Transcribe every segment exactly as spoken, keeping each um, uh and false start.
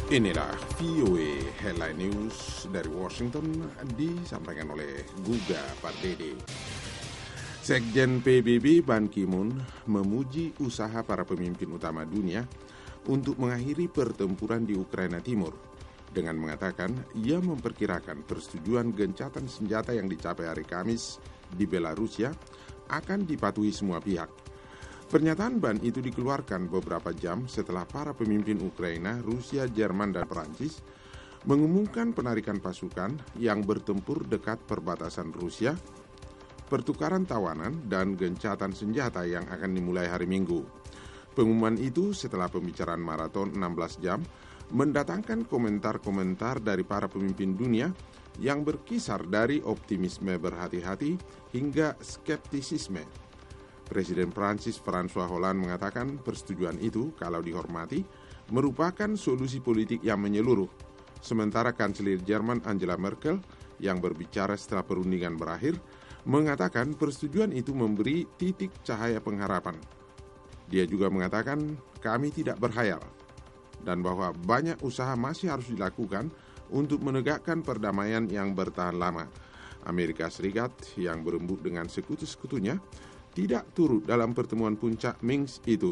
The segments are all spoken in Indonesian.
Inilah V O A Headline News dari Washington disampaikan oleh Guga Pardede. Sekjen P B B Ban Ki-moon memuji usaha para pemimpin utama dunia untuk mengakhiri pertempuran di Ukraina Timur dengan mengatakan ia memperkirakan persetujuan gencatan senjata yang dicapai hari Kamis di Belarusia akan dipatuhi semua pihak. Pernyataan Ban itu dikeluarkan beberapa jam setelah para pemimpin Ukraina, Rusia, Jerman, dan Perancis mengumumkan penarikan pasukan yang bertempur dekat perbatasan Rusia, pertukaran tawanan, dan gencatan senjata yang akan dimulai hari Minggu. Pengumuman itu setelah pembicaraan maraton enam belas jam mendatangkan komentar-komentar dari para pemimpin dunia yang berkisar dari optimisme berhati-hati hingga skeptisisme. Presiden Prancis François Hollande mengatakan persetujuan itu, kalau dihormati, merupakan solusi politik yang menyeluruh. Sementara Kanselir Jerman Angela Merkel, yang berbicara setelah perundingan berakhir, mengatakan persetujuan itu memberi titik cahaya pengharapan. Dia juga mengatakan, kami tidak berkhayal, dan bahwa banyak usaha masih harus dilakukan untuk menegakkan perdamaian yang bertahan lama. Amerika Serikat yang berembuk dengan sekutu-sekutunya tidak turut dalam pertemuan puncak Minsk itu.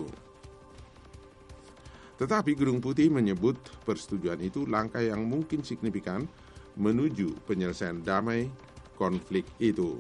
Tetapi Gedung Putih menyebut persetujuan itu langkah yang mungkin signifikan menuju penyelesaian damai konflik itu.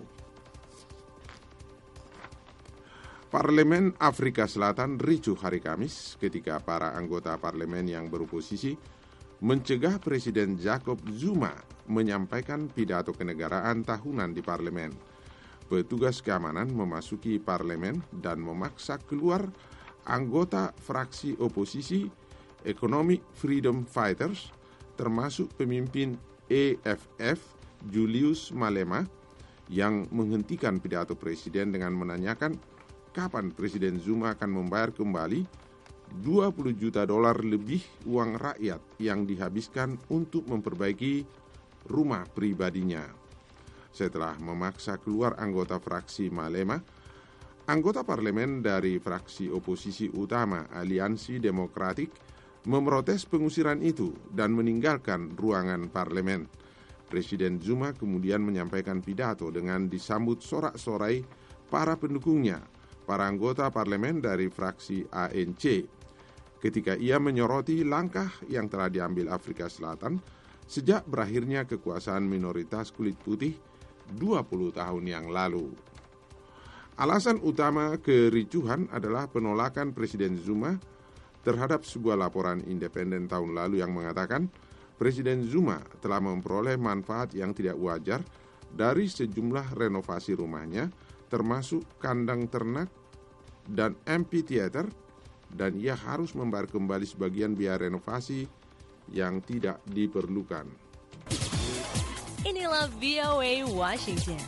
Parlemen Afrika Selatan ricuh hari Kamis ketika para anggota parlemen yang beroposisi mencegah Presiden Jacob Zuma menyampaikan pidato kenegaraan tahunan di parlemen. Petugas keamanan memasuki parlemen dan memaksa keluar anggota fraksi oposisi Economic Freedom Fighters, termasuk pemimpin E F F Julius Malema, yang menghentikan pidato presiden dengan menanyakan kapan Presiden Zuma akan membayar kembali dua puluh juta dolar lebih uang rakyat yang dihabiskan untuk memperbaiki rumah pribadinya. Setelah memaksa keluar anggota fraksi Malema, anggota parlemen dari fraksi oposisi utama Aliansi Demokratik memprotes pengusiran itu dan meninggalkan ruangan parlemen. Presiden Zuma kemudian menyampaikan pidato dengan disambut sorak-sorai para pendukungnya, para anggota parlemen dari fraksi A N C, ketika ia menyoroti langkah yang telah diambil Afrika Selatan sejak berakhirnya kekuasaan minoritas kulit putih dua puluh tahun yang lalu. Alasan utama kericuhan adalah penolakan Presiden Zuma terhadap sebuah laporan independen tahun lalu yang mengatakan Presiden Zuma telah memperoleh manfaat yang tidak wajar dari sejumlah renovasi rumahnya, termasuk kandang ternak dan amphitheater, dan ia harus membayar kembali sebagian biaya renovasi yang tidak diperlukan. Inilah V O A Washington.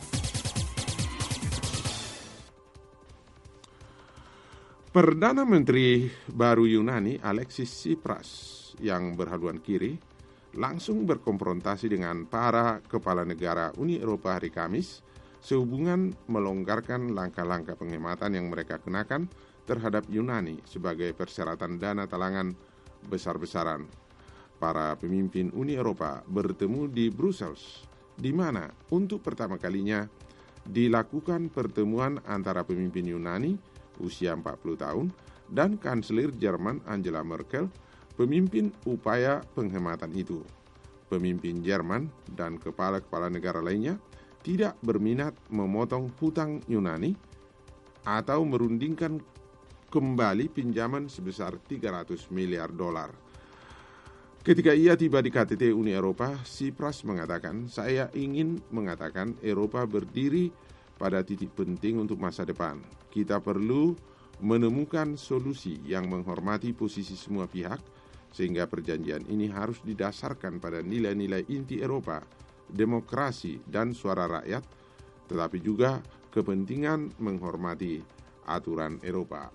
Perdana Menteri baru Yunani Alexis Tsipras yang berhaluan kiri langsung berkonfrontasi dengan para kepala negara Uni Eropa hari Kamis sehubungan melonggarkan langkah-langkah penghematan yang mereka kenakan terhadap Yunani sebagai persyaratan dana talangan besar-besaran. Para pemimpin Uni Eropa bertemu di Brussels, di mana untuk pertama kalinya dilakukan pertemuan antara pemimpin Yunani usia empat puluh tahun dan Kanselir Jerman Angela Merkel, pemimpin upaya penghematan itu. Pemimpin Jerman dan kepala-kepala negara lainnya tidak berminat memotong hutang Yunani atau merundingkan kembali pinjaman sebesar tiga ratus miliar dolar. Ketika ia tiba di K T T Uni Eropa, Tsipras mengatakan, saya ingin mengatakan Eropa berdiri pada titik penting untuk masa depan. Kita perlu menemukan solusi yang menghormati posisi semua pihak, sehingga perjanjian ini harus didasarkan pada nilai-nilai inti Eropa, demokrasi dan suara rakyat, tetapi juga kepentingan menghormati aturan Eropa.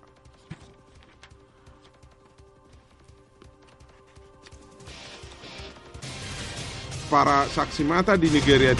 Para saksi mata di Nigeria